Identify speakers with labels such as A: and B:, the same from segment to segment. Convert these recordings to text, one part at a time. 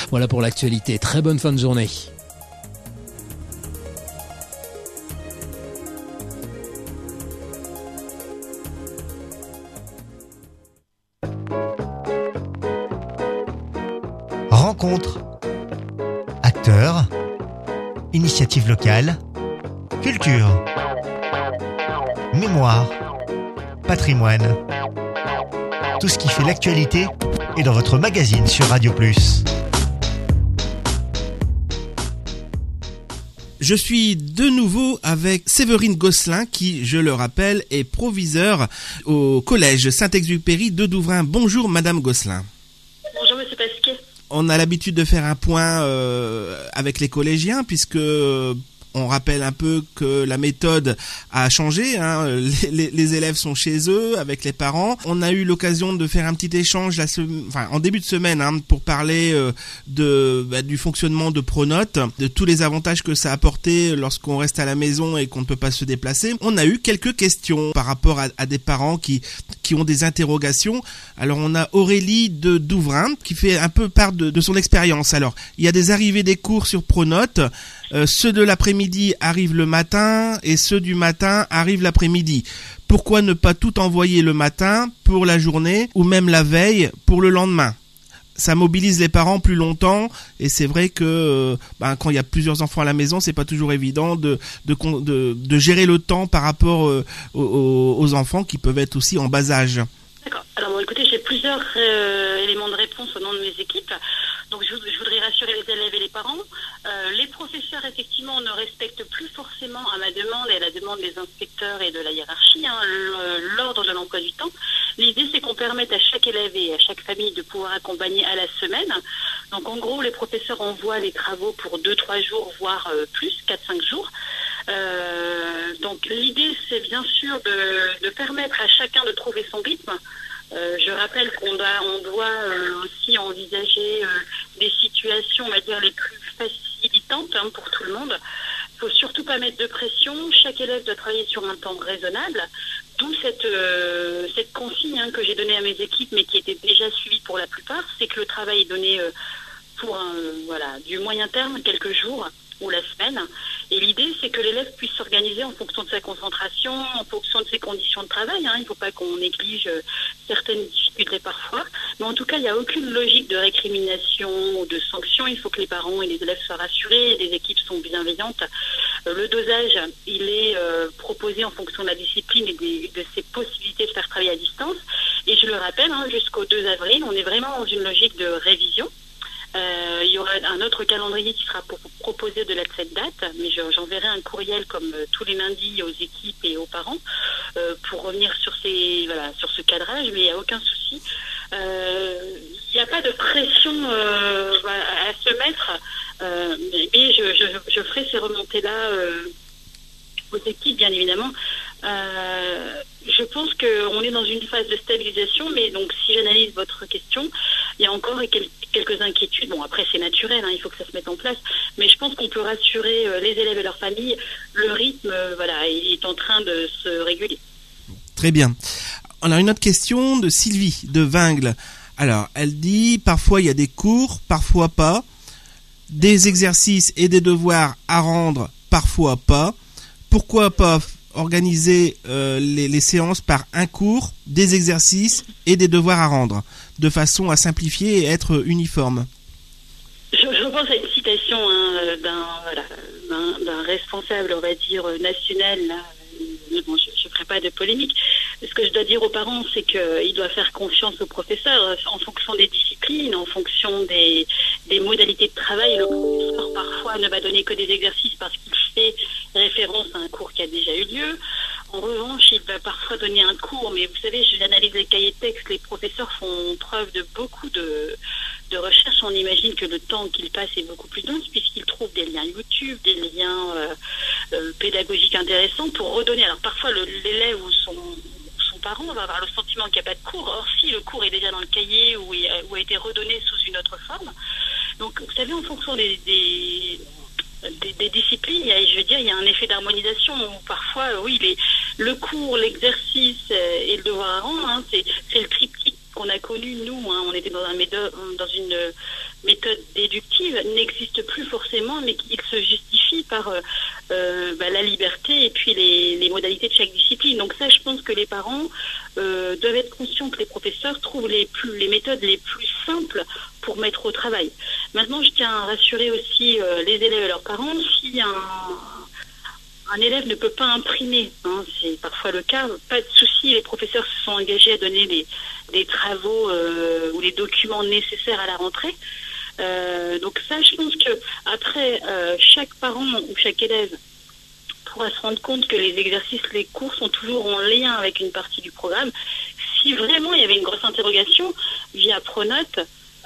A: Voilà pour l'actualité. Très bonne fin de journée.
B: Rencontres, acteurs, initiatives locales, culture, mémoire, patrimoine. Tout ce qui fait l'actualité est dans votre magazine sur Radio Plus.
C: Je suis de nouveau avec Séverine Gosselin qui, je le rappelle, est proviseure au collège Saint-Exupéry de Douvrin. Bonjour Madame Gosselin.
D: Bonjour Monsieur Pasquet.
C: On a l'habitude de faire un point avec les collégiens puisque on rappelle un peu que la méthode a changé, hein. Les élèves sont chez eux avec les parents. On a eu l'occasion de faire un petit échange en début de semaine, hein, pour parler du fonctionnement de Pronote, de tous les avantages que ça a apporté lorsqu'on reste à la maison et qu'on ne peut pas se déplacer. On a eu quelques questions par rapport à des parents qui ont des interrogations. Alors on a Aurélie de Douvrin qui fait un peu part de son expérience. Alors il y a des arrivées des cours sur Pronote. Ceux de l'après-midi arrivent le matin et ceux du matin arrivent l'après-midi. Pourquoi ne pas tout envoyer le matin pour la journée ou même la veille pour le lendemain ? Ça mobilise les parents plus longtemps et c'est vrai que quand il y a plusieurs enfants à la maison, c'est pas toujours évident de gérer le temps par rapport aux enfants qui peuvent être aussi en bas âge.
D: D'accord. Alors bon, écoutez, j'ai plusieurs éléments de réponse au nom de mes équipes. Donc je voudrais rassurer les élèves et les parents. Les professeurs, effectivement, ne respectent plus forcément à ma demande et à la demande des inspecteurs et de la hiérarchie, l'ordre de l'emploi du temps. L'idée, c'est qu'on permette à chaque élève et à chaque famille de pouvoir accompagner à la semaine. Donc en gros, les professeurs envoient les travaux pour 2-3 jours, voire plus, 4-5 jours. Donc l'idée, c'est bien sûr de permettre à chacun de trouver son rythme. Je rappelle qu'on doit aussi envisager des situations, on va dire, les plus facilitantes, hein, pour tout le monde. Il faut surtout pas mettre de pression. Chaque élève doit travailler sur un temps raisonnable. D'où cette consigne, hein, que j'ai donnée à mes équipes, mais qui était déjà suivie pour la plupart, c'est que le travail est donné pour du moyen terme, quelques jours ou la semaine. Et l'idée, c'est que l'élève puisse s'organiser en fonction de sa concentration, en fonction de ses conditions de travail, hein. Il ne faut pas qu'on néglige certaines difficultés parfois. Mais en tout cas, il n'y a aucune logique de récrimination ou de sanction. Il faut que les parents et les élèves soient rassurés. Les équipes sont bienveillantes. Le dosage, il est proposé en fonction de la discipline et de ses possibilités de faire travailler à distance. Et je le rappelle, hein, jusqu'au 2 avril, on est vraiment dans une logique de révision. Il y aura un autre calendrier qui sera proposé de cette date, mais j'enverrai un courriel comme tous les lundis aux équipes et aux parents pour revenir sur ce cadrage, mais il n'y a aucun souci. Il n'y a pas de pression à se mettre, mais je ferai ces remontées-là aux équipes, bien évidemment. Je pense qu'on est dans une phase de stabilisation, mais donc si j'analyse votre question, il y a encore quelques inquiétudes. Bon, après c'est naturel, hein, il faut que ça se mette en place, mais je pense qu'on peut rassurer les élèves et leurs familles. Le rythme, il est en train de se réguler.
C: Très bien. On a une autre question de Sylvie de Vingles. Alors, elle dit, parfois il y a des cours, parfois pas, des exercices et des devoirs à rendre, parfois pas. Pourquoi pas organiser les séances par un cours, des exercices et des devoirs à rendre, de façon à simplifier et être uniforme?
D: Je pense à une citation, hein, d'un responsable, on va dire, national, là. Bon, je ne ferai pas de polémique. Ce que je dois dire aux parents, c'est qu'ils doivent faire confiance aux professeurs en fonction des disciplines, en fonction des modalités de travail. Le professeur, parfois, ne va donner que des exercices parce qu'il fait référence à un cours qui a déjà eu lieu. En revanche, il va parfois donner un cours, mais vous savez, j'analyse les cahiers de texte, les professeurs font preuve de beaucoup de recherche. On imagine que le temps qu'ils passent est beaucoup plus dense puisqu'ils trouvent des liens YouTube, des liens pédagogiques intéressants pour redonner. Alors parfois, l'élève ou son parent va avoir le sentiment qu'il n'y a pas de cours. Or, si le cours est déjà dans le cahier ou a été redonné sous une autre forme. Donc, vous savez, en fonction des disciplines, il y a un effet d'harmonisation où parfois, le cours, l'exercice et le devoir à rendre, hein, c'est le triptyque qu'on a connu, nous, hein. On était dans une méthode déductive n'existe plus forcément, mais qu'il se justifie par la liberté et puis les modalités de chaque discipline. Donc ça, je pense que les parents doivent être conscients que les professeurs trouvent les méthodes les plus simples pour mettre au travail. Maintenant, je tiens à rassurer aussi les élèves et leurs parents. Si un élève ne peut pas imprimer, c'est parfois le cas, pas de souci, les professeurs se sont engagés à donner les travaux ou les documents nécessaires à la rentrée. Donc ça, je pense que après, chaque parent ou chaque élève pourra se rendre compte que les exercices, les cours sont toujours en lien avec une partie du programme. Si vraiment il y avait une grosse interrogation via Pronote,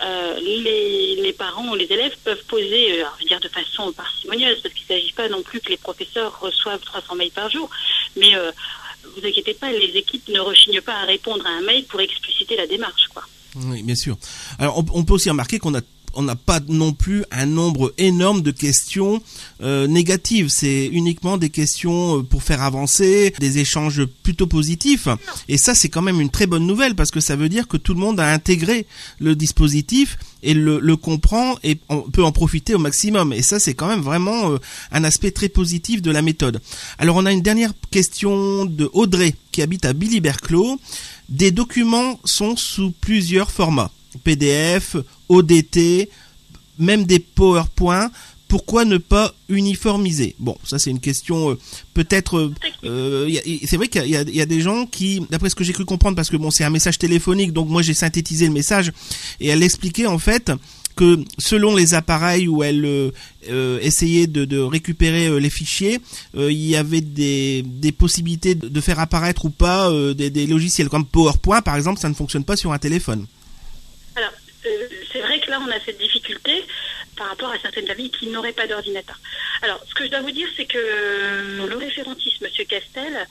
D: les parents ou les élèves peuvent poser, je veux dire de façon parcimonieuse, parce qu'il ne s'agit pas non plus que les professeurs reçoivent 300 mails par jour, mais vous inquiétez pas, les équipes ne rechignent pas à répondre à un mail pour expliciter la démarche, quoi.
C: Oui, bien sûr. Alors, on peut aussi remarquer qu'on n'a pas non plus un nombre énorme de questions négatives. C'est uniquement des questions pour faire avancer, des échanges plutôt positifs. Et ça, c'est quand même une très bonne nouvelle parce que ça veut dire que tout le monde a intégré le dispositif et le comprend et on peut en profiter au maximum. Et ça, c'est quand même vraiment un aspect très positif de la méthode. Alors, on a une dernière question de Audrey qui habite à Billy-Berclos. Des documents sont sous plusieurs formats. PDF, ODT, même des PowerPoint. Pourquoi ne pas uniformiser? Bon, ça c'est une question peut-être. C'est vrai qu'il y a des gens qui, d'après ce que j'ai cru comprendre, parce que bon, c'est un message téléphonique, donc moi j'ai synthétisé le message et elle expliquait en fait que selon les appareils où elle essayait de récupérer les fichiers, il y avait des possibilités de faire apparaître ou pas des logiciels comme PowerPoint par exemple, ça ne fonctionne pas sur un téléphone.
D: Alors, c'est vrai que là, on a cette difficulté par rapport à certaines familles qui n'auraient pas d'ordinateur. Alors, ce que je dois vous dire, c'est que le référentiste, M. Castel,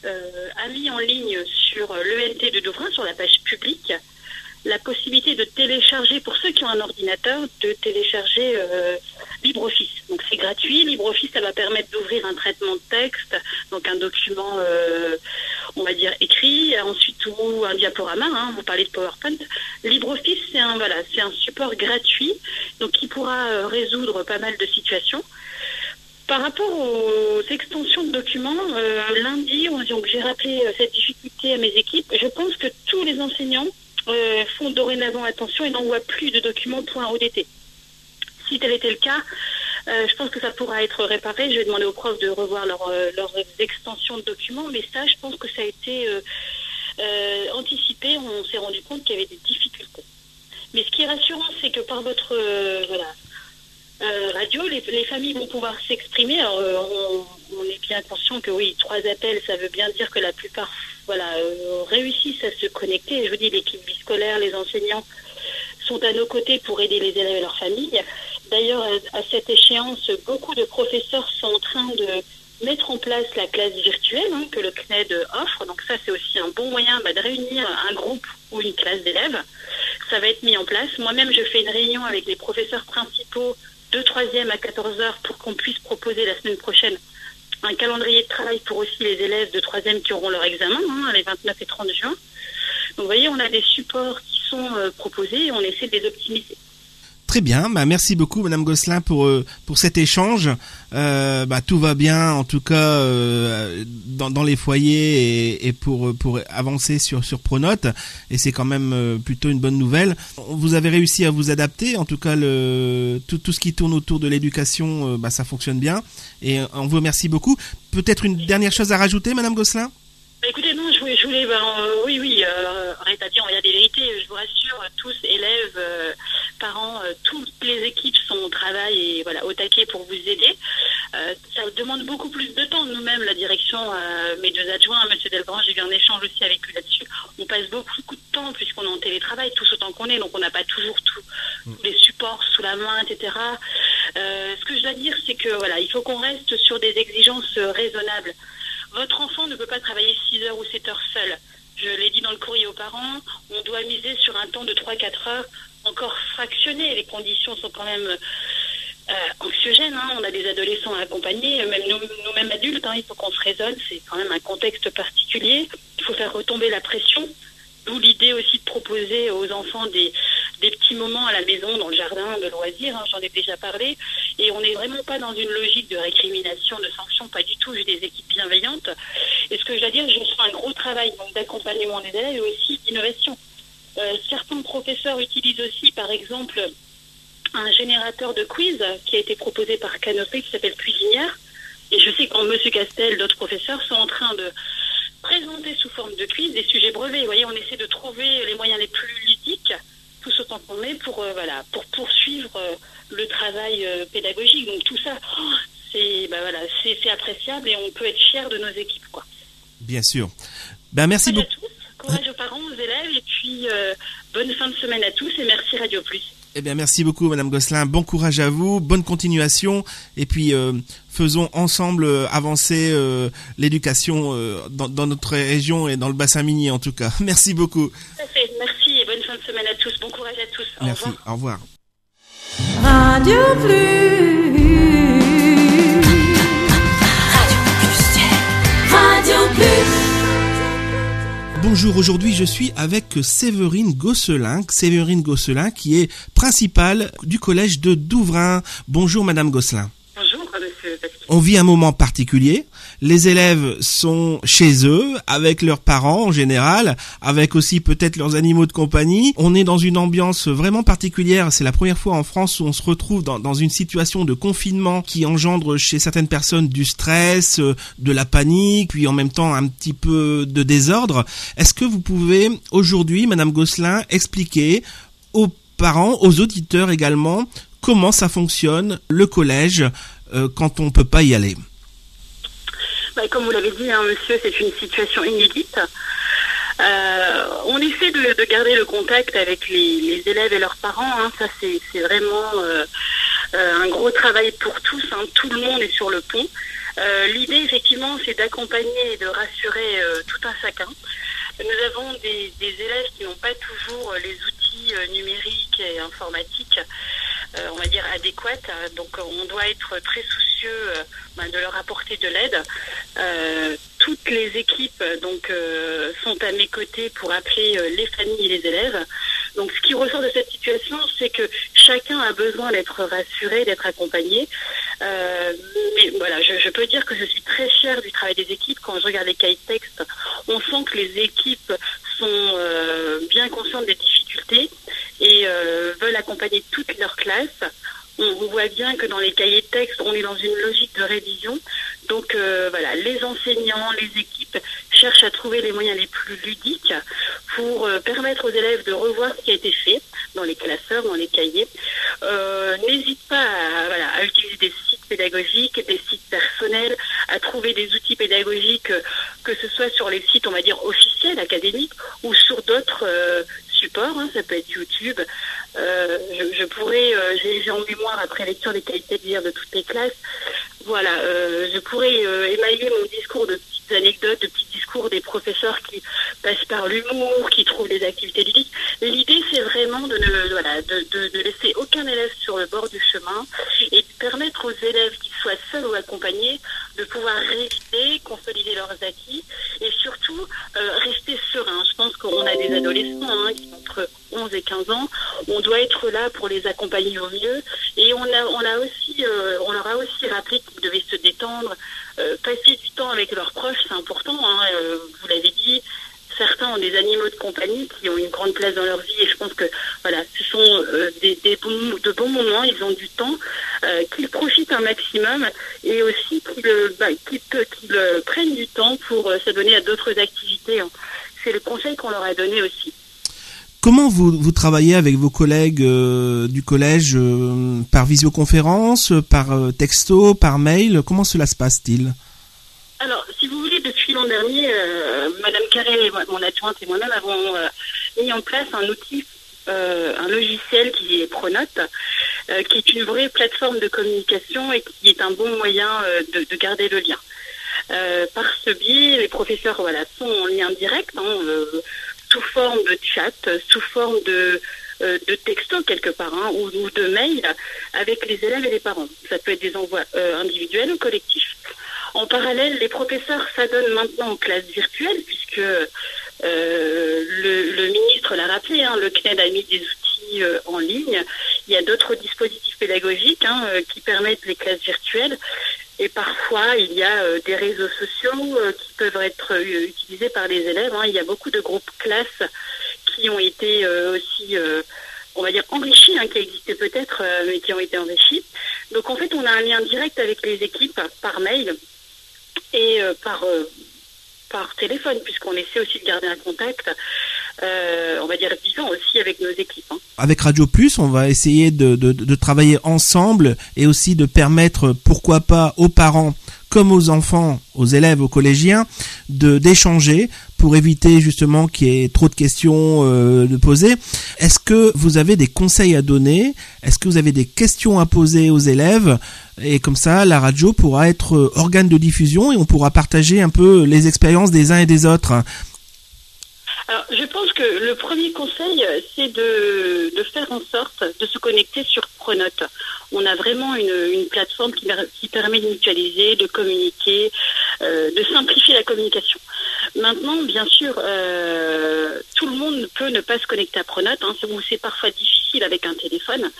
D: a mis en ligne sur l'ENT de Douvrin, sur la page publique, la possibilité de télécharger, pour ceux qui ont un ordinateur, de télécharger LibreOffice. Donc c'est gratuit. LibreOffice, ça va permettre d'ouvrir un traitement de texte, donc un document, on va dire, écrit, ensuite ou un diaporama, vous parlez de PowerPoint. LibreOffice, c'est un support gratuit, donc qui pourra résoudre pas mal de situations. Par rapport aux extensions de documents, lundi, donc j'ai rappelé cette difficulté à mes équipes. Je pense que tous les enseignants font dorénavant attention et n'envoient plus de documents .odt. Si tel était le cas, je pense que ça pourra être réparé. Je vais demander aux profs de revoir leurs extensions de documents, mais ça, je pense que ça a été anticipé. On s'est rendu compte qu'il y avait des difficultés. Mais ce qui est rassurant, c'est que par votre radio, les familles vont pouvoir s'exprimer. Alors, on est bien conscient que oui, 3 appels, ça veut bien dire que la plupart réussissent à se connecter. Je vous dis, l'équipe biscolaire, les enseignants sont à nos côtés pour aider les élèves et leurs familles. D'ailleurs, à cette échéance, beaucoup de professeurs sont en train de mettre en place la classe virtuelle que le CNED offre. Donc ça, c'est aussi un bon moyen de réunir un groupe ou une classe d'élèves. Ça va être mis en place. Moi-même, je fais une réunion avec les professeurs principaux de 3e à 14h pour qu'on puisse proposer la semaine prochaine un calendrier de travail pour aussi les élèves de 3e qui auront leur examen, les 29 et 30 juin. Donc vous voyez, on a des supports qui sont proposés et on essaie de les optimiser.
C: Très bien, merci beaucoup Madame Gosselin pour cet échange. Tout va bien en tout cas dans les foyers et pour avancer sur Pronote, et c'est quand même plutôt une bonne nouvelle. Vous avez réussi à vous adapter, en tout cas tout ce qui tourne autour de l'éducation, ça fonctionne bien et on vous remercie beaucoup. Peut-être une dernière chose à rajouter, Madame Gosselin?
D: Écoutez, non, je voulais, rétablir, on va dire des vérités. Je vous rassure, tous, élèves, parents, toutes les équipes sont au travail et au taquet pour vous aider. Ça demande beaucoup plus de temps. Nous-mêmes, la direction, mes 2 adjoints, M. Delgrange, j'ai eu un échange aussi avec lui là-dessus. On passe beaucoup de temps puisqu'on est en télétravail, tous autant qu'on est, donc on n'a pas toujours tous les supports sous la main, etc. Ce que je dois dire, c'est que il faut qu'on reste sur des exigences raisonnables. Votre enfant ne peut pas travailler 6 heures ou 7 heures seul. Je l'ai dit dans le courrier aux parents, on doit miser sur un temps de 3-4 heures encore fractionné. Les conditions sont quand même anxiogènes. On a des adolescents à accompagner, même nous-mêmes adultes, il faut qu'on se raisonne. C'est quand même un contexte particulier. Il faut faire retomber la pression. D'où l'idée aussi de proposer aux enfants des petits moments à la maison, dans le jardin, de loisirs, hein, j'en ai déjà parlé, et on n'est vraiment pas dans une logique de récrimination, de sanction, pas du tout. J'ai des équipes bienveillantes. Et ce que je dois dire, je fais un gros travail donc, d'accompagnement des élèves et aussi d'innovation. Certains professeurs utilisent aussi, par exemple, un générateur de quiz qui a été proposé par Canopé qui s'appelle Cuisinière. Et je sais que quand M. Castel, d'autres professeurs sont en train de présenter sous forme de quiz des sujets brevets. Vous voyez, on essaie de trouver les moyens les plus ludiques, tous autant qu'on est, pour poursuivre le travail pédagogique. Donc tout ça, c'est appréciable et on peut être fier de nos équipes, quoi.
C: Bien sûr. Merci beaucoup.
D: Courage aux parents, aux élèves, et puis bonne fin de semaine à tous et merci Radio Plus.
C: Merci beaucoup Madame Gosselin, bon courage à vous, bonne continuation et puis faisons ensemble avancer l'éducation dans notre région et dans le bassin minier en tout cas. Merci beaucoup.
D: Tout à fait, merci et bonne fin de semaine à tous, bon courage à tous.
C: Merci, au revoir.
E: Radio Plus. Radio Plus.
C: Bonjour, aujourd'hui je suis avec Séverine Gosselin qui est principale du collège de Douvrin. Bonjour Madame Gosselin.
D: Bonjour Monsieur Pasquier.
C: On vit un moment particulier, les élèves sont chez eux, avec leurs parents en général, avec aussi peut-être leurs animaux de compagnie. On est dans une ambiance vraiment particulière, c'est la première fois en France où on se retrouve dans une situation de confinement qui engendre chez certaines personnes du stress, de la panique, puis en même temps un petit peu de désordre. Est-ce que vous pouvez aujourd'hui, Madame Gosselin, expliquer aux parents, aux auditeurs également, comment ça fonctionne, le collège, quand on peut pas y aller?
D: Comme vous l'avez dit, monsieur, c'est une situation inédite. On essaie de garder le contact avec les élèves et leurs parents. Ça, c'est vraiment un gros travail pour tous. Tout le monde est sur le pont. L'idée, effectivement, c'est d'accompagner et de rassurer tout un chacun. Nous avons des élèves qui n'ont pas toujours les outils numériques et informatiques, on va dire, adéquates. Donc, on doit être très soucieux de leur apporter de l'aide. Toutes les équipes sont à mes côtés pour appeler les familles et les élèves. Donc, ce qui ressort de cette situation, c'est que chacun a besoin d'être rassuré, d'être accompagné. Mais voilà, je peux dire que je suis très fière du travail des équipes. Quand je regarde les cahiers de texte, on sent que les équipes sont bien conscientes des difficultés et veulent accompagner toute leur classe. On voit bien que dans les cahiers de texte, on est dans une logique de révision. Donc les enseignants, les équipes cherchent à trouver les moyens les plus ludiques pour permettre aux élèves de revoir ce qui a été fait dans les classeurs, dans les cahiers. N'hésite pas à utiliser des sites pédagogiques, des sites personnels, à trouver des outils pédagogiques, que ce soit sur les sites, on va dire, officiels, académiques, ou sur d'autres supports. Ça peut être YouTube. Je pourrais, j'ai en mémoire, après lecture des cahiers de texte de toutes les classes, je pourrais émailler mon discours de petites anecdotes, de petits discours des professeurs qui passent par l'humour, qui trouvent des activités ludiques. L'idée, c'est vraiment de ne laisser aucun élève sur le bord du chemin et de permettre aux élèves, qu'ils soient seuls ou accompagnés, de pouvoir réviser, consolider leurs acquis et surtout rester serein. Je pense qu'on a des adolescents qui ont entre 11 et 15 ans. On doit être là pour les accompagner au mieux et on leur a aussi rappelé qu'ils devaient se détendre, passer du temps avec leurs proches, c'est important. Vous l'avez dit, certains ont des animaux de compagnie qui ont une grande place dans leur vie et je pense que ce sont de bons moments, ils ont du temps, qu'ils profitent un maximum et aussi qu'ils prennent du temps pour s'adonner à d'autres activités. C'est le conseil qu'on leur a donné aussi.
C: Comment vous travaillez avec vos collègues du collège, par visioconférence, par texto, par mail? Comment cela se passe-t-il?
D: Alors, si vous voulez, depuis l'an dernier, Madame Carré, mon adjointe et moi-même avons mis en place un outil, un logiciel qui est Pronote, qui est une vraie plateforme de communication et qui est un bon moyen de garder le lien. Par ce biais, les professeurs sont en lien direct, sous forme de chat, sous forme de texto quelque part, ou de mail, avec les élèves et les parents. Ça peut être des envois individuels ou collectifs. En parallèle, les professeurs s'adonnent maintenant aux classes virtuelles, puisque le ministre l'a rappelé, le CNED a mis des outils aussi en ligne. Il y a d'autres dispositifs pédagogiques qui permettent les classes virtuelles. Et parfois, il y a des réseaux sociaux qui peuvent être utilisés par les élèves. Il y a beaucoup de groupes classes qui ont été aussi, on va dire, enrichis, qui existaient peut-être, mais qui ont été enrichis. Donc en fait, on a un lien direct avec les équipes par mail et par téléphone, puisqu'on essaie aussi de garder un contact, on va dire, vivant aussi avec nos équipes.
C: Avec Radio Plus, on va essayer de travailler ensemble et aussi de permettre, pourquoi pas, aux parents comme aux enfants, aux élèves, aux collégiens, d'échanger pour éviter justement qu'il y ait trop de questions de poser. Est-ce que vous avez des conseils à donner ? Est-ce que vous avez des questions à poser aux élèves ? Et comme ça, la radio pourra être organe de diffusion et on pourra partager un peu les expériences des uns et des autres.
D: Alors, je pense que le premier conseil, c'est de faire en sorte de se connecter sur Pronote. On a vraiment une plateforme qui permet de mutualiser, de communiquer, de simplifier la communication. Maintenant, bien sûr, tout le monde peut ne pas se connecter à Pronote, c'est parfois difficile avec un téléphone.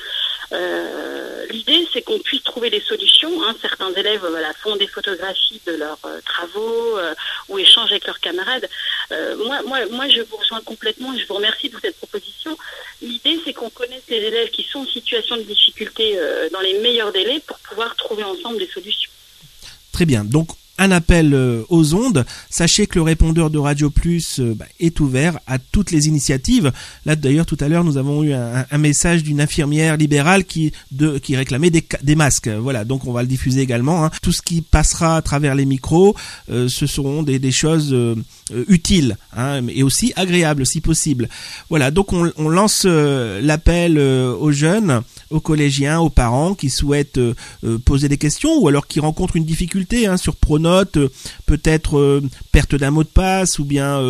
D: L'idée, c'est qu'on puisse trouver des solutions. Certains élèves font des photographies de leurs travaux ou échangent avec leurs camarades. Moi, je vous rejoins complètement et je vous remercie pour cette proposition. L'idée, c'est qu'on connaisse les élèves qui sont en situation de difficulté dans les meilleurs délais pour pouvoir trouver ensemble des solutions. Très bien.
C: Donc, un appel aux ondes. Sachez que le répondeur de Radio Plus est ouvert à toutes les initiatives. Là, d'ailleurs, tout à l'heure, nous avons eu un message d'une infirmière libérale qui réclamait des masques. Voilà, donc on va le diffuser également. Tout ce qui passera à travers les micros, ce seront des choses utiles et aussi agréables si possible. Voilà, donc on lance l'appel aux jeunes, aux collégiens, aux parents qui souhaitent poser des questions ou alors qui rencontrent une difficulté sur Pronote, peut-être perte d'un mot de passe ou bien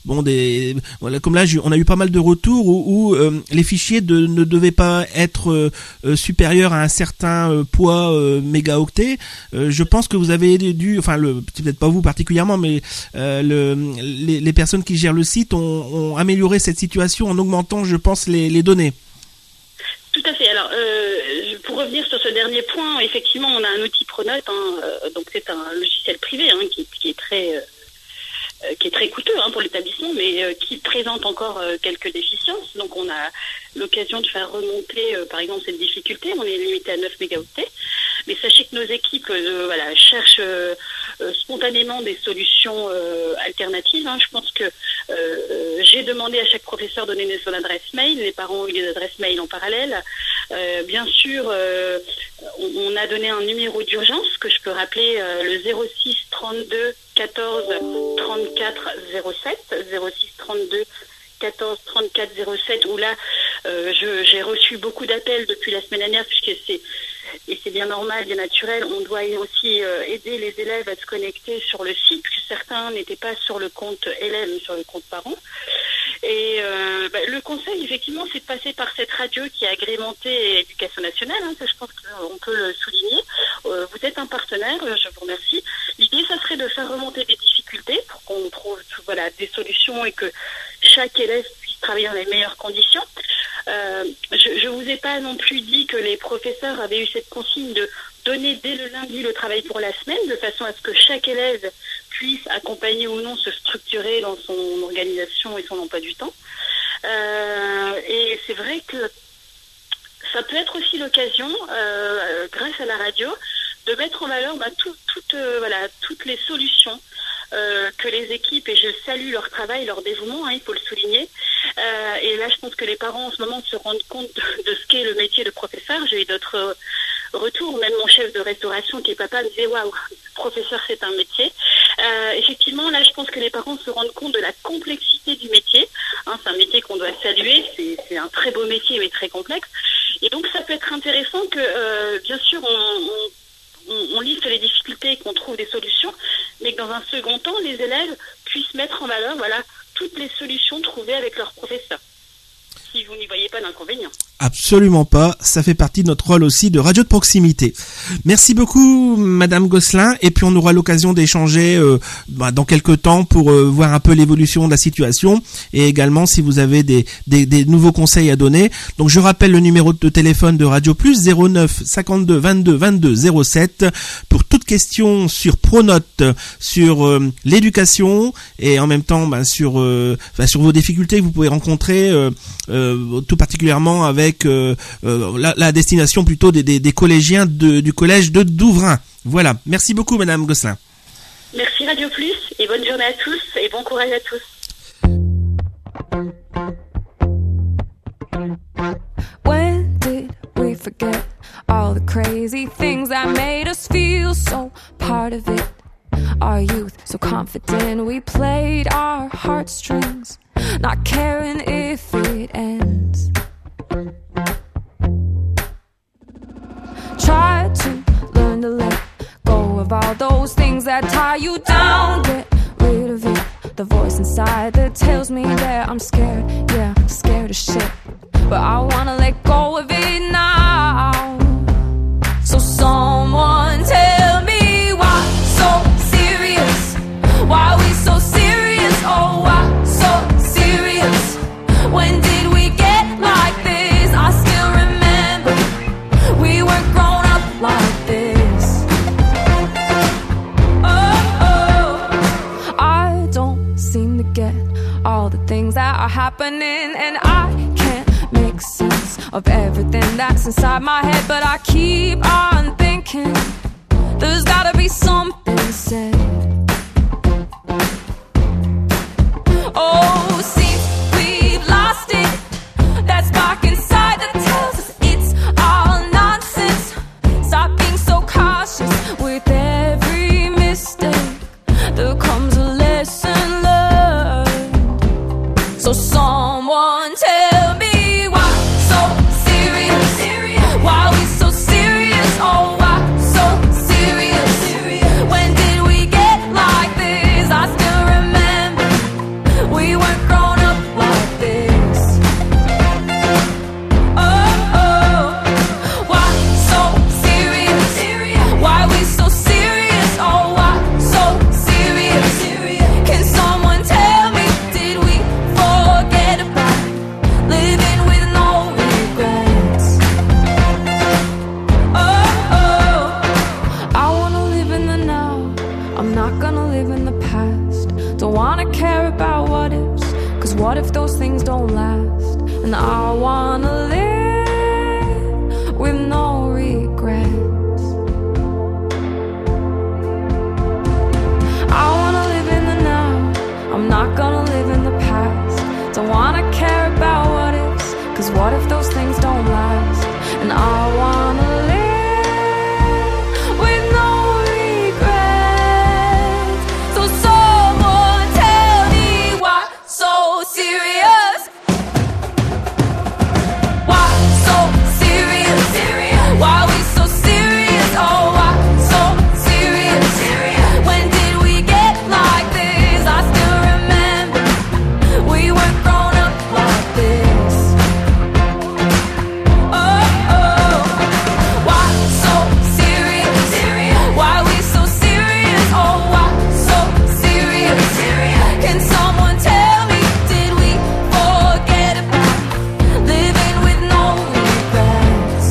C: comme là on a eu pas mal de retours où les fichiers ne devaient pas être supérieurs à un certain poids mégaoctets. Je pense que vous avez dû, peut-être pas vous particulièrement, mais les personnes qui gèrent le site ont amélioré cette situation en augmentant, je pense, les données.
D: Tout à fait. Alors, pour revenir sur ce dernier point, effectivement, on a un outil Pronote, donc c'est un logiciel privé qui est très coûteux pour l'établissement, mais qui présente encore quelques déficiences. Donc, on a l'occasion de faire remonter, par exemple, cette difficulté. On est limité à 9 mégaoctets. Mais sachez que nos équipes cherchent spontanément des solutions alternatives. Je pense que j'ai demandé à chaque professeur de donner son adresse mail. Les parents ont eu des adresses mail en parallèle. Bien sûr, on a donné un numéro d'urgence que je peux rappeler, le 06 32 14 34 07, 06 32 14 34 07, où là, j'ai reçu beaucoup d'appels depuis la semaine dernière, puisque c'est bien normal, bien naturel. On doit aussi aider les élèves à se connecter sur le site, puisque certains n'étaient pas sur le compte élève, mais sur le compte parents. Et le conseil, effectivement, c'est de passer par cette radio qui est agrémentée Éducation nationale. Ça, je pense qu'on peut le souligner. Vous êtes un partenaire, je vous remercie. L'idée, ça serait de faire remonter des difficultés pour qu'on trouve des solutions et que chaque élève puisse travailler dans les meilleures conditions. Je vous ai pas non plus dit que les professeurs avaient eu cette consigne de donner dès le lundi le travail pour la semaine, de façon à ce que chaque élève puisse accompagner ou non se structurer dans son organisation et son emploi du temps. Et c'est vrai que ça peut être aussi l'occasion, grâce à la radio, de mettre en valeur toutes les solutions que les équipes, et je salue leur travail, leur dévouement, il faut le souligner. Et là, je pense que les parents en ce moment se rendent compte de ce qu'est le métier de professeur. J'ai eu d'autres retours, même mon chef de restauration qui est papa me disait waouh, professeur c'est un métier. Effectivement, là, je pense que les parents se rendent compte de la complexité du métier. C'est un métier qu'on doit saluer, c'est un très beau métier mais très complexe. Et donc, ça peut être intéressant que, bien sûr, on liste les difficultés et qu'on trouve des solutions, mais que dans un second temps, les élèves puissent mettre en valeur toutes les solutions trouvées avec leurs professeurs. Si vous n'y voyez pas d'inconvénient.
C: absolument pas. Ça fait partie de notre rôle aussi de radio de proximité. Merci beaucoup, Madame Gosselin. Et puis on aura l'occasion d'échanger dans quelques temps pour voir un peu l'évolution de la situation et également si vous avez des nouveaux conseils à donner. Donc je rappelle le numéro de téléphone de Radio Plus 09 52 22 22 07 pour toute question sur Pronote, sur l'éducation et en même temps sur vos difficultés que vous pouvez rencontrer tout particulièrement avec la destination plutôt des collégiens du collège de Douvrin. Voilà. Merci beaucoup, Madame Gosselin.
D: Merci Radio Plus et bonne journée à tous et bon courage à tous.
E: When did we forget all the crazy things that made us feel so part of it? Our youth, so confident, we played our heartstrings, not caring if it ends. Try to learn to let go of all those things that tie you down. Get rid of it, the voice inside that tells me that I'm scared, yeah, scared of shit. But I wanna let go of it now. So someone tell me why so serious? Why we so serious? Oh, why so serious? When did we get like this? I still remember we were grown up like this. Oh, I don't seem to get all the things that are happening, and I can't make sense of everything that's inside my head, but I keep on thinking there's gotta be something said. Oh, seems we've lost it. That spark inside that tells us it's all nonsense. Stop being so cautious with every mistake. There comes a lesson learned. So someone tell me why so serious? Why we so serious? Oh, why so serious? When did we get like this? I still remember we weren't grown up like this. Oh, why so serious? Why we so serious? Oh, why so serious? Can someone tell me, did we forget about living with no regrets? Oh, I wanna live in the now. I'm not gonna live in the past. Don't wanna care about what ifs, 'cause what if those things don't last? And I wanna live with no regrets. I wanna live in the now. I'm not gonna live in the past. Don't wanna care about what ifs, 'cause what if those things don't last? And I wanna live with no regrets. So someone tell me why so serious? Why so serious? Why we so serious? Oh, why so serious? When did we get like this? I still remember we weren't grown up like this. Oh, why so serious? Why we so serious? Oh, why so serious? Can someone tell me, did we forget about living with no regrets?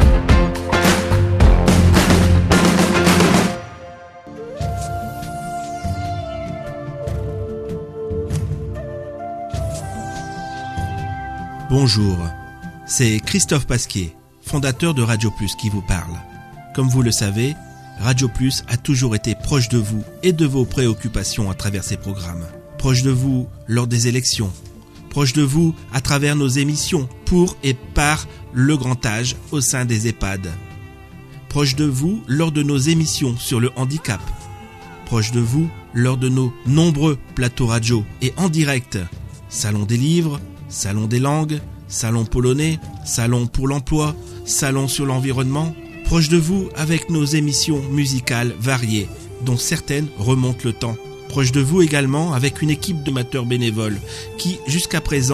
C: Bonjour, c'est Christophe Pasquier, fondateur de Radio Plus qui vous parle. Comme vous le savez, Radio Plus a toujours été proche de vous et de vos préoccupations à travers ses programmes. Proche de vous lors des élections, proche de vous à travers nos émissions pour et par le grand âge au sein des EHPAD. Proche de vous lors de nos émissions sur le handicap. Proche de vous lors de nos nombreux plateaux radio et en direct. Salon des livres, salon des langues, salon polonais, salon pour l'emploi, salon sur l'environnement. Proche de vous avec nos émissions musicales variées, dont certaines remontent le temps. Proche de vous également avec une équipe d'amateurs bénévoles qui, jusqu'à présent,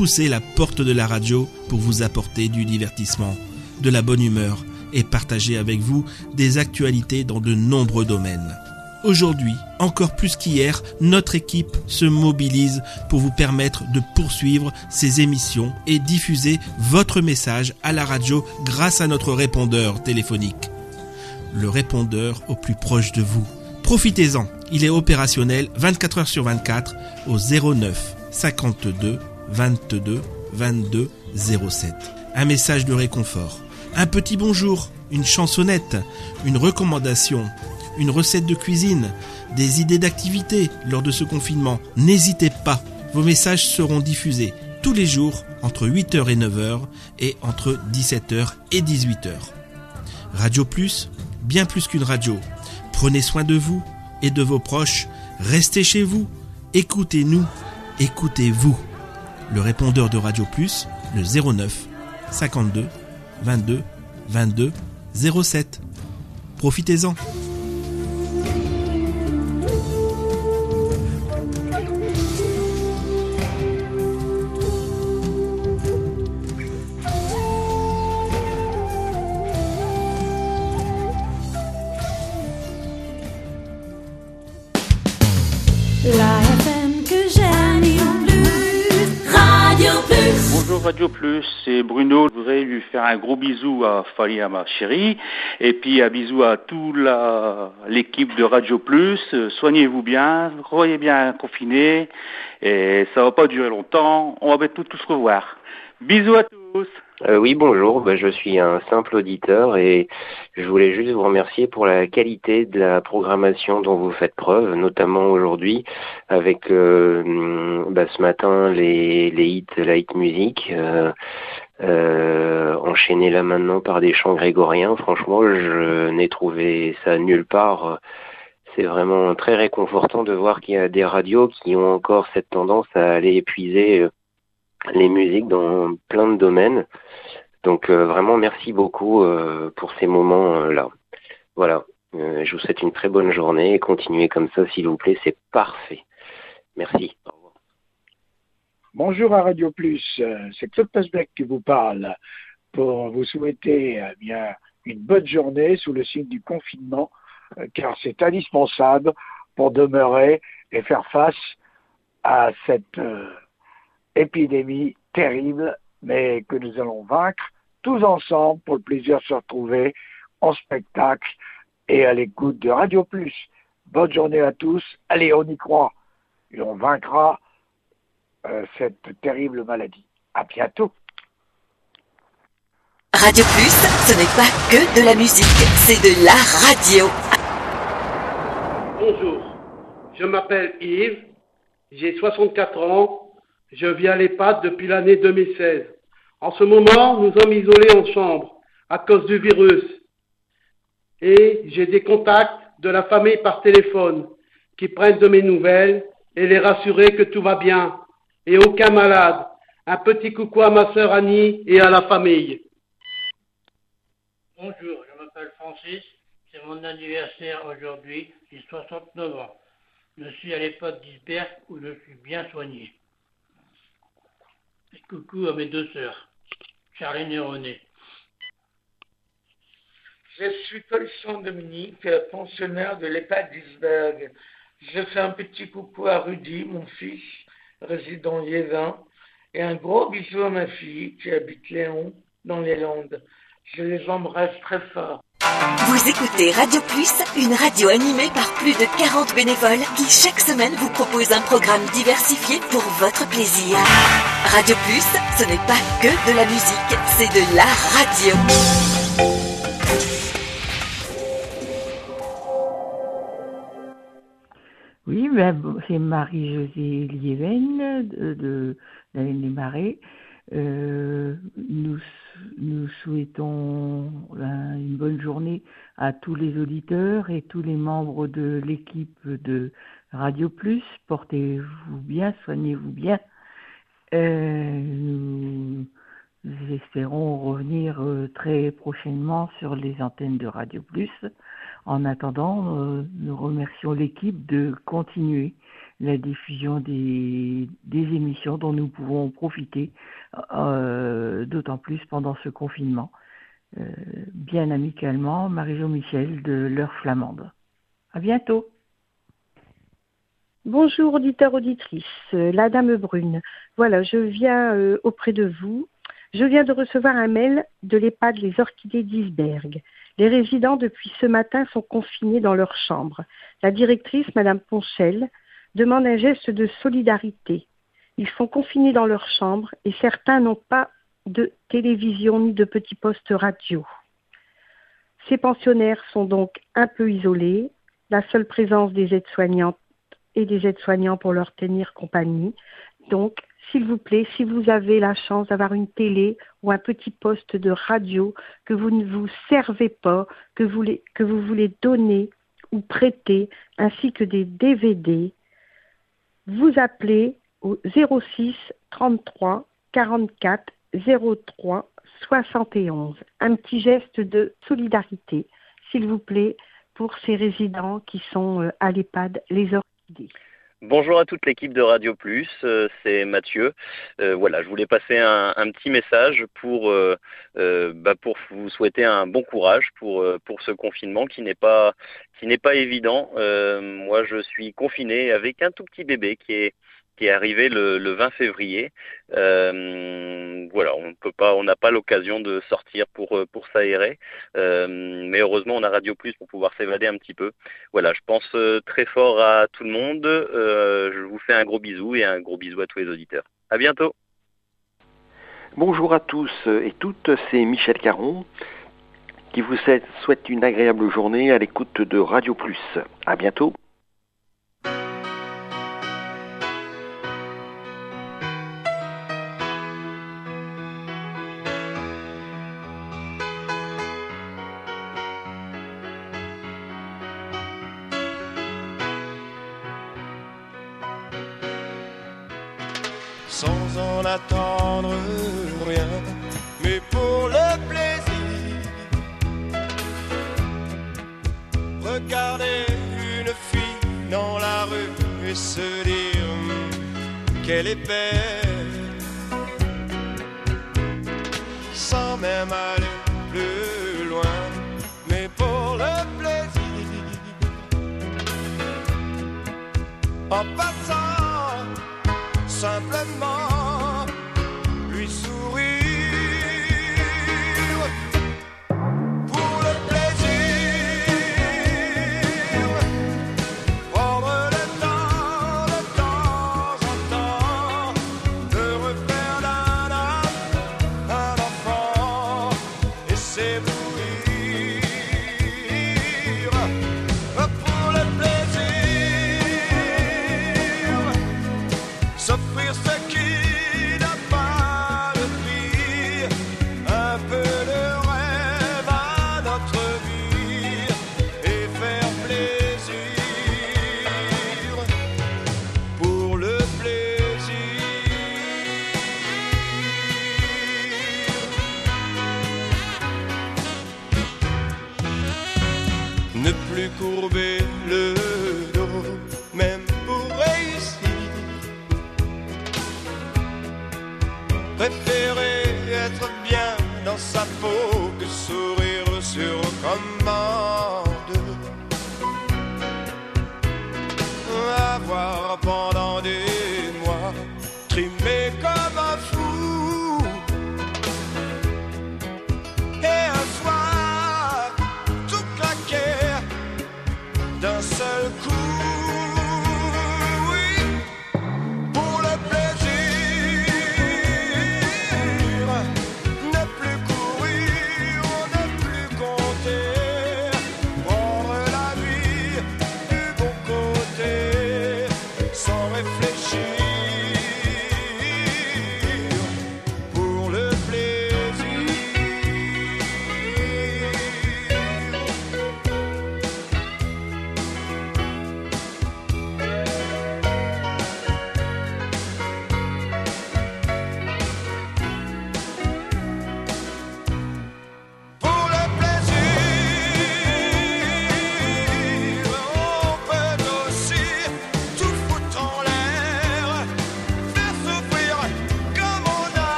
C: poussé la porte de la radio pour vous apporter du divertissement, de la bonne humeur et partager avec vous des actualités dans de nombreux domaines. Aujourd'hui, encore plus qu'hier, notre équipe se mobilise pour vous permettre de poursuivre ces émissions et diffuser votre message à la radio grâce à notre répondeur téléphonique. Le répondeur au plus proche de vous. Profitez-en, il est opérationnel 24 heures sur 24 au 09 52 22 22 07. Un message de réconfort, un petit bonjour, une chansonnette, une recommandation, une recette de cuisine, des idées d'activité lors de ce confinement. N'hésitez pas, vos messages seront diffusés tous les jours entre 8h et 9h et entre 17h et 18h. Radio Plus, bien plus qu'une radio. Prenez soin de vous et de vos proches. Restez chez vous. Écoutez-nous. Écoutez-vous. Le répondeur de Radio Plus, le 09 52 22 22 07. Profitez-en.
E: La FM que j'aime plus, Radio Plus.
F: Bonjour Radio Plus, c'est Bruno. Je voudrais lui faire un gros bisou à Fali, à ma chérie, et puis un bisou à toute l'équipe de Radio Plus. Soignez-vous bien, croyez bien confinés, et ça va pas durer longtemps. On va bientôt tous revoir. Bisous à tous.
G: Oui, bonjour, je suis un simple auditeur et je voulais juste vous remercier pour la qualité de la programmation dont vous faites preuve, notamment aujourd'hui avec ce matin les hits, la hit musique, enchaîné là maintenant par des chants grégoriens. Franchement, je n'ai trouvé ça nulle part. C'est vraiment très réconfortant de voir qu'il y a des radios qui ont encore cette tendance à aller épuiser les musiques dans plein de domaines. Donc vraiment merci beaucoup pour ces moments-là. Voilà, je vous souhaite une très bonne journée et continuez comme ça s'il vous plaît, c'est parfait. Merci. Au revoir.
H: Bonjour à Radio Plus, c'est Claude Pasbeck qui vous parle pour vous souhaiter une bonne journée sous le signe du confinement, car c'est indispensable pour demeurer et faire face à cette épidémie terrible, mais que nous allons vaincre tous ensemble pour le plaisir de se retrouver en spectacle et à l'écoute de Radio Plus. Bonne journée à tous. Allez, on y croit. Et on vaincra cette terrible maladie. À bientôt.
I: Radio Plus, ce n'est pas que de la musique, c'est de la radio.
J: Bonjour, je m'appelle Yves, j'ai 64 ans. Je vis à l'EHPAD depuis l'année 2016. En ce moment, nous sommes isolés en chambre à cause du virus. Et j'ai des contacts de la famille par téléphone qui prennent de mes nouvelles et les rassurer que tout va bien et aucun malade. Un petit coucou à ma sœur Annie et à la famille.
K: Bonjour, je m'appelle Francis. C'est mon anniversaire aujourd'hui. J'ai 69 ans. Je suis à l'EHPAD d'Isberg où je suis bien soigné. Et coucou à mes deux sœurs, Charline et René.
L: Je suis Colson Dominique, pensionnaire de l'EHPAD d'Isberg. Je fais un petit coucou à Rudy, mon fils, résident Liévin, et un gros bisou à ma fille qui habite Léon, dans les Landes. Je les embrasse très fort.
I: Vous écoutez Radio Plus, une radio animée par plus de 40 bénévoles qui chaque semaine vous propose un programme diversifié pour votre plaisir. Radio Plus, ce n'est pas que de la musique, c'est de la radio.
M: Oui, c'est Marie-Josée Liéven de la Laine des Marais. Nous souhaitons une bonne journée à tous les auditeurs et tous les membres de l'équipe de Radio Plus. Portez-vous bien, soignez-vous bien. Nous espérons revenir très prochainement sur les antennes de Radio Plus. En attendant, nous remercions l'équipe de continuer la diffusion des émissions dont nous pouvons profiter, d'autant plus pendant ce confinement. Bien amicalement, Marie-Jo Michel de l'Heure Flamande. À bientôt.
N: Bonjour auditeurs, auditrices, la Dame Brune. Voilà, je viens auprès de vous. Je viens de recevoir un mail de l'EHPAD Les Orchidées d'Isbergues. Les résidents depuis ce matin sont confinés dans leur chambre. La directrice, Madame Ponchel, demande un geste de solidarité. Ils sont confinés dans leur chambre et certains n'ont pas de télévision ni de petits postes radio. Ces pensionnaires sont donc un peu isolés. La seule présence des aides-soignantes et des aides-soignants pour leur tenir compagnie. Donc, s'il vous plaît, si vous avez la chance d'avoir une télé ou un petit poste de radio que vous ne vous servez pas, que vous voulez donner ou prêter, ainsi que des DVD, vous appelez au 06 33 44 03 71. Un petit geste de solidarité, s'il vous plaît, pour ces résidents qui sont à l'EHPAD Les Orchidées.
O: Bonjour à toute l'équipe de Radio Plus, c'est Mathieu. Voilà, je voulais passer un petit message pour vous souhaiter un bon courage pour ce confinement qui n'est pas évident. Moi, je suis confiné avec un tout petit bébé qui est arrivé le 20 février. Voilà, on n'a pas l'occasion de sortir pour s'aérer, mais heureusement on a Radio Plus pour pouvoir s'évader un petit peu. Voilà, je pense très fort à tout le monde. Je vous fais un gros bisou et un gros bisou à tous les auditeurs. À bientôt.
P: Bonjour à tous et toutes, c'est Michel Caron qui vous souhaite une agréable journée à l'écoute de Radio Plus. À bientôt.
Q: Sans en attendre rien, mais pour le plaisir. Regarder une fille dans la rue et se dire qu'elle est belle, sans même aller plus loin, mais pour le plaisir. En passant, simplement lui sourire pour le plaisir, prendre le temps de temps en temps de refaire d'un homme un enfant et s'éblouir pour le plaisir, s'offrir ce qui n'a pas de prix, un peu de rêve à notre vie et faire plaisir pour le plaisir. Ne plus courber le dos, même pour réussir. Préférer être bien dans sa peau que sourire sur commande. Avoir pendant des mois trimé comme un fou, et un soir tout claquer d'un seul coup.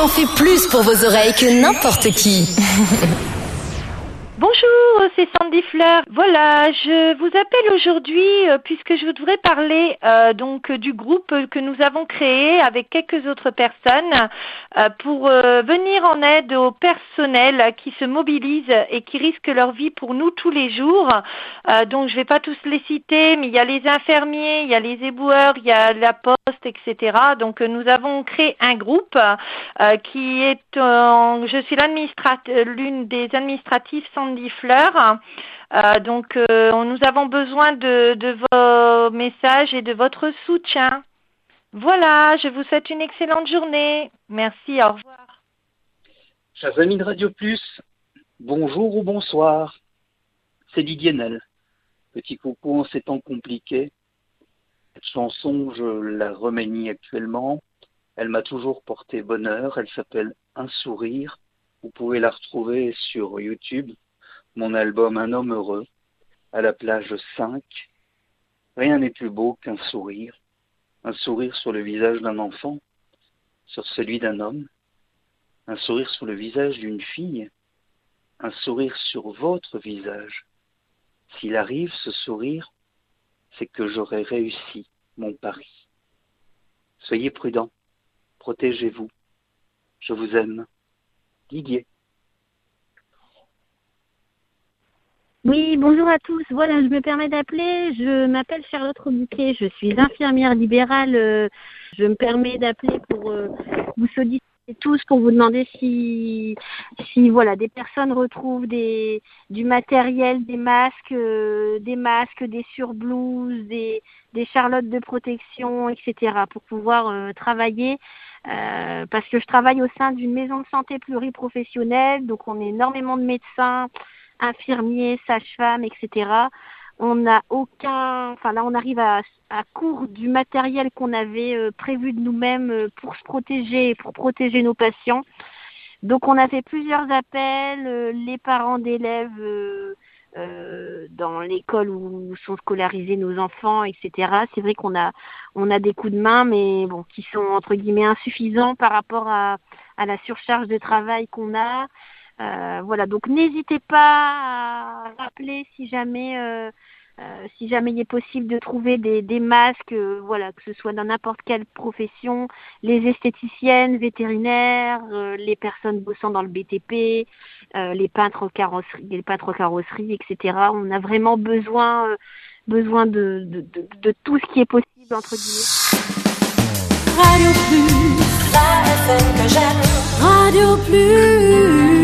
R: en fait plus pour vos oreilles que n'importe qui.
S: Bonjour, c'est Sandy Fleur. Voilà, je vous appelle aujourd'hui puisque je voudrais parler donc du groupe que nous avons créé avec quelques autres personnes pour venir en aide au personnel qui se mobilise et qui risque leur vie pour nous tous les jours. Donc je vais pas tous les citer, mais il y a les infirmiers, il y a les éboueurs, il y a la poste, etc. Donc nous avons créé un groupe qui est, je suis l'une des administratives Sandy Fleur. Donc nous avons besoin de vos messages et de votre soutien. Voilà, je vous souhaite une excellente journée. Merci, au revoir.
T: Chers amis de Radio Plus, bonjour ou bonsoir. C'est Didier Nel. Petit coucou en ces temps compliqués. Cette chanson, je la remanie actuellement. Elle m'a toujours porté bonheur. Elle s'appelle Un sourire. Vous pouvez la retrouver sur YouTube. Mon album Un homme heureux, à la plage 5. Rien n'est plus beau qu'un sourire sur le visage d'un enfant, sur celui d'un homme, un sourire sur le visage d'une fille, un sourire sur votre visage. S'il arrive ce sourire, c'est que j'aurai réussi mon pari. Soyez prudents, protégez-vous, je vous aime. Didier.
U: Oui, bonjour à tous. Voilà, je me permets d'appeler. Je m'appelle Charlotte Rebouquet. Je suis infirmière libérale. Je me permets d'appeler pour vous solliciter tous pour vous demander si voilà, des personnes retrouvent du matériel, des masques, des surblouses, des charlottes de protection, etc. pour pouvoir travailler. Parce que je travaille au sein d'une maison de santé pluriprofessionnelle, donc on est énormément de médecins, infirmiers, sages-femmes, etc. On n'a on arrive à court du matériel qu'on avait prévu de nous-mêmes pour se protéger et pour protéger nos patients. Donc on a fait plusieurs appels, les parents d'élèves dans l'école où sont scolarisés nos enfants, etc. C'est vrai qu'on a des coups de main, mais bon, qui sont entre guillemets insuffisants par rapport à la surcharge de travail qu'on a. Voilà, donc n'hésitez pas à rappeler si jamais il est possible de trouver des masques, voilà, que ce soit dans n'importe quelle profession, les esthéticiennes, vétérinaires, les personnes bossant dans le BTP, les peintres carrosserie, etc. On a vraiment besoin de tout ce qui est possible, entre guillemets.
E: Radio Plus, la FM que j'aime. Radio Plus.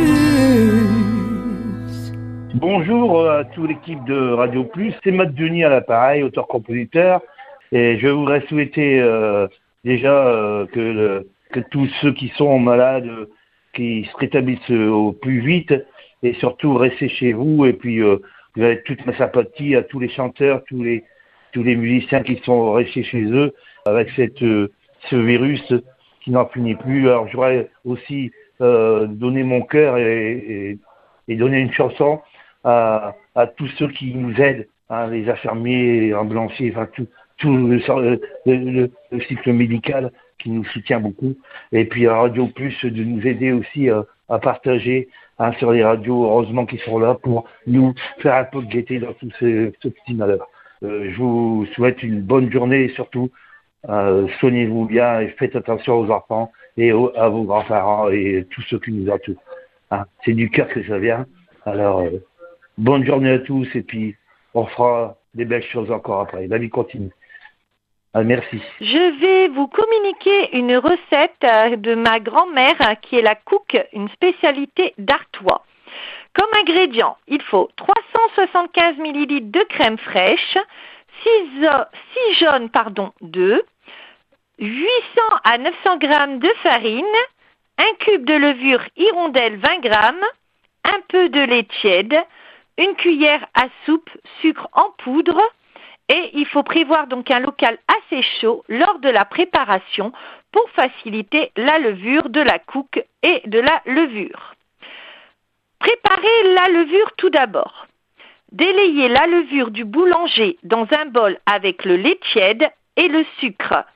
V: Bonjour à toute l'équipe de Radio Plus, c'est Matt Denis à l'appareil, auteur-compositeur, et je voudrais souhaiter déjà que tous ceux qui sont malades, qui se rétablissent au plus vite, et surtout restez chez vous, et puis vous avez toute ma sympathie à tous les chanteurs, tous les musiciens qui sont restés chez eux, avec ce virus qui n'en finit plus. Alors je voudrais aussi donner mon cœur et donner une chanson à tous ceux qui nous aident, hein, les infirmiers, les ambulanciers, enfin tout le cycle médical qui nous soutient beaucoup. Et puis à Radio Plus de nous aider aussi à partager, hein, sur les radios, heureusement qu'ils sont là pour nous faire un peu de gaieté dans tout ce petit malheur. Je vous souhaite une bonne journée et surtout soignez-vous bien et faites attention aux enfants et à vos grands-parents et tous ceux qui nous entourent. Hein, c'est du cœur que ça vient. Alors, bonne journée à tous et puis on fera des belles choses encore après. La vie continue. Ah, merci.
S: Je vais vous communiquer une recette de ma grand-mère qui est la cook, une spécialité d'Artois. Comme ingrédient, il faut 375 ml de crème fraîche, 6 jaunes d'œufs, 800 à 900 g de farine, un cube de levure hirondelle 20 g, un peu de lait tiède, une cuillère à soupe sucre en poudre, et il faut prévoir donc un local assez chaud lors de la préparation pour faciliter la levure de la cook et de la levure. Préparez la levure tout d'abord. Délayez la levure du boulanger dans un bol avec le lait tiède et le sucre.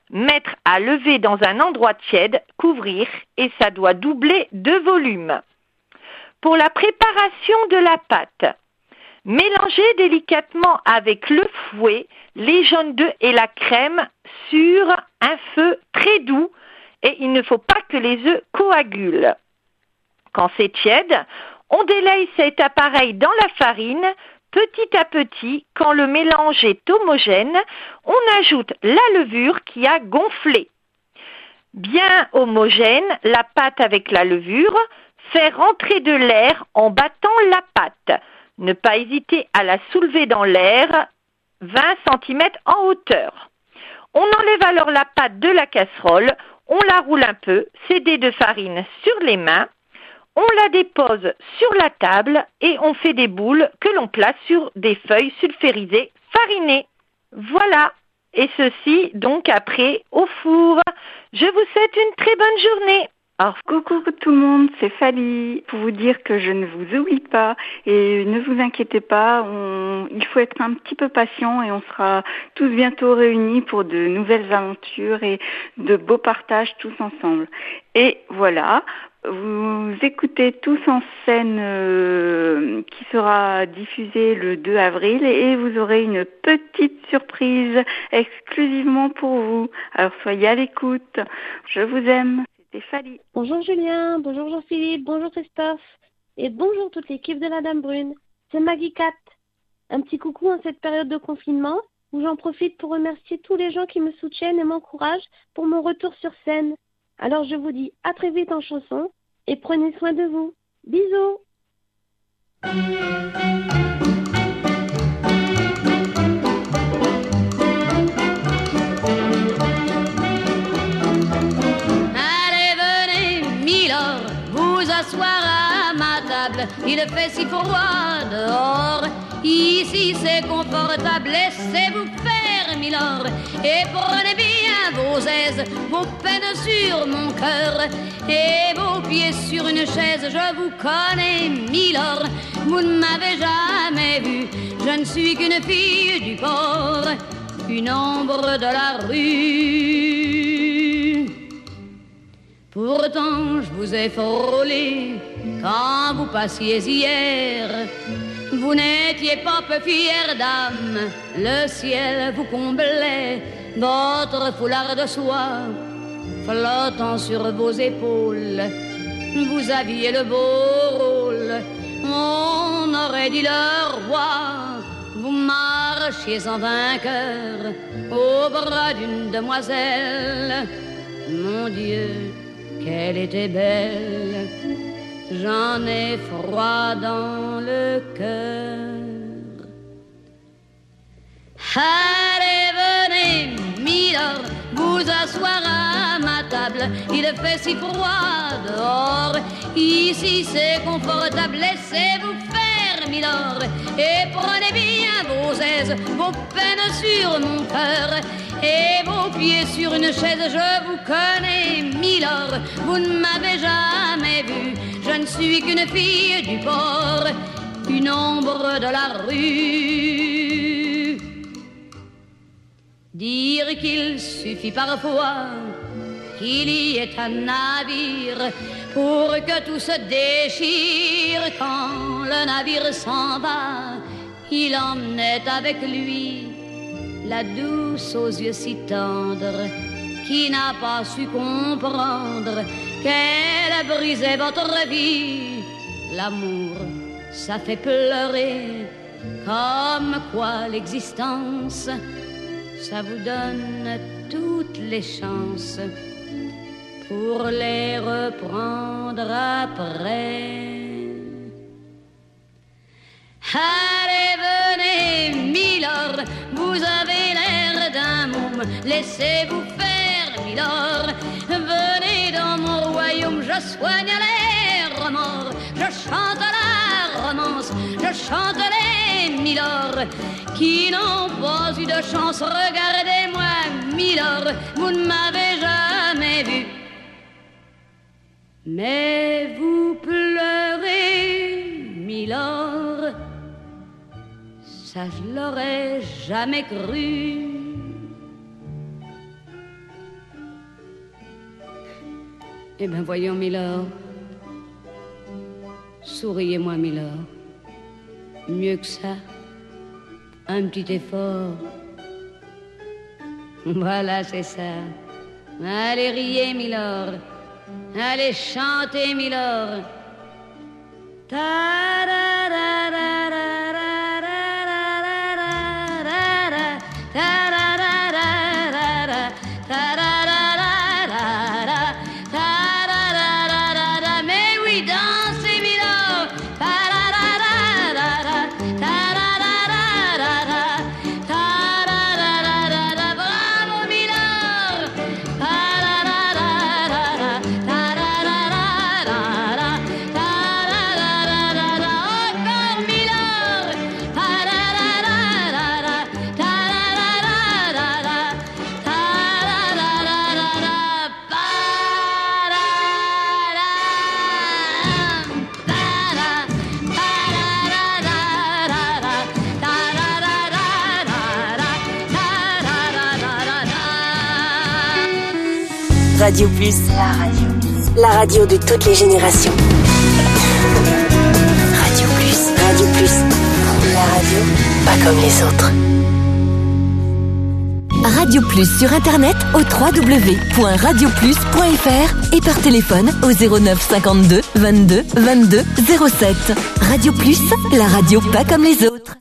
S: Mettre à lever dans un endroit tiède, couvrir et ça doit doubler de volume. Pour la préparation de la pâte, mélangez délicatement avec le fouet les jaunes d'œufs et la crème sur un feu très doux et il ne faut pas que les œufs coagulent. Quand c'est tiède, on délaye cet appareil dans la farine. Petit à petit, quand le mélange est homogène, on ajoute la levure qui a gonflé. Bien homogène, la pâte avec la levure, faire rentrer de l'air en battant la pâte. Ne pas hésiter à la soulever dans l'air, 20 cm en hauteur. On enlève alors la pâte de la casserole, on la roule un peu, c'est des de farine sur les mains. On la dépose sur la table et on fait des boules que l'on place sur des feuilles sulfurisées farinées. Voilà. Et ceci donc après au four. Je vous souhaite une très bonne journée.
A: Alors, coucou tout le monde, c'est Fali. Pour vous dire que je ne vous oublie pas et ne vous inquiétez pas, il faut être un petit peu patient et on sera tous bientôt réunis pour de nouvelles aventures et de beaux partages tous ensemble. Et voilà, vous écoutez Tous en scène qui sera diffusé le 2 avril et vous aurez une petite surprise exclusivement pour vous. Alors soyez à l'écoute, je vous aime. C'est Fali.
U: Bonjour Julien, bonjour Jean-Philippe, bonjour Christophe et bonjour toute l'équipe de la Dame Brune. C'est Maggie Cat. Un petit coucou en cette période de confinement où j'en profite pour remercier tous les gens qui me soutiennent et m'encouragent pour mon retour sur scène. Alors je vous dis à très vite en chanson et prenez soin de vous. Bisous.
B: S'asseoir à ma table, il fait si froid dehors. Ici c'est confortable, laissez-vous faire, milord, et prenez bien vos aises, vos peines sur mon cœur, et vos pieds sur une chaise. Je vous connais, milord, vous ne m'avez jamais vu. Je ne suis qu'une fille du port, une ombre de la rue. Pourtant je vous ai frôlé quand vous passiez hier. Vous n'étiez pas peu fière d'âme, le ciel vous comblait. Votre foulard de soie flottant sur vos épaules, vous aviez le beau rôle. On aurait dit le roi. Vous marchiez en vainqueur au bras d'une demoiselle. Mon Dieu, qu'elle était belle, j'en ai froid dans le cœur. Allez, venez, milord, vous asseoir à ma table. Il fait si froid dehors, ici c'est confortable. Laissez-vous faire, milord, et prenez bien vos aises, vos peines sur mon cœur, et vos pieds sur une chaise. Je vous connais, milord, vous ne m'avez jamais vu. Je ne suis qu'une fille du port, une ombre de la rue. Dire qu'il suffit parfois qu'il y ait un navire pour que tout se déchire. Quand le navire s'en va, il emmenait avec lui la douce aux yeux si tendres, qui n'a pas su comprendre qu'elle brisait votre vie. L'amour, ça fait pleurer, comme quoi l'existence, ça vous donne toutes les chances pour les reprendre après. Allez, venez, milord, vous avez l'air d'un môme, laissez-vous faire, milord. Venez dans mon royaume, je soigne les remords, je chante la romance, je chante les milords qui n'ont pas eu de chance. Regardez-moi, milord, vous ne m'avez jamais vu, mais vous pleurez, milord. Ça je l'aurais jamais cru. Eh bien, voyons, Milord. Souriez-moi, Milord. Mieux que ça, un petit effort. Voilà, c'est ça. Allez, riez, Milord. Allez, chantez, Milord. Mais oui, dansez, Milord. Bravo, Milord. Encore, Milord.
I: Radio Plus, la radio de toutes les générations. Radio Plus, la radio pas comme les autres.
R: Radio Plus sur internet au www.radioplus.fr et par téléphone au 09 52 22 22 07. Radio Plus, la radio pas comme les autres.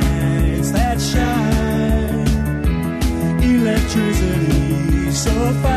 C: electricity so far.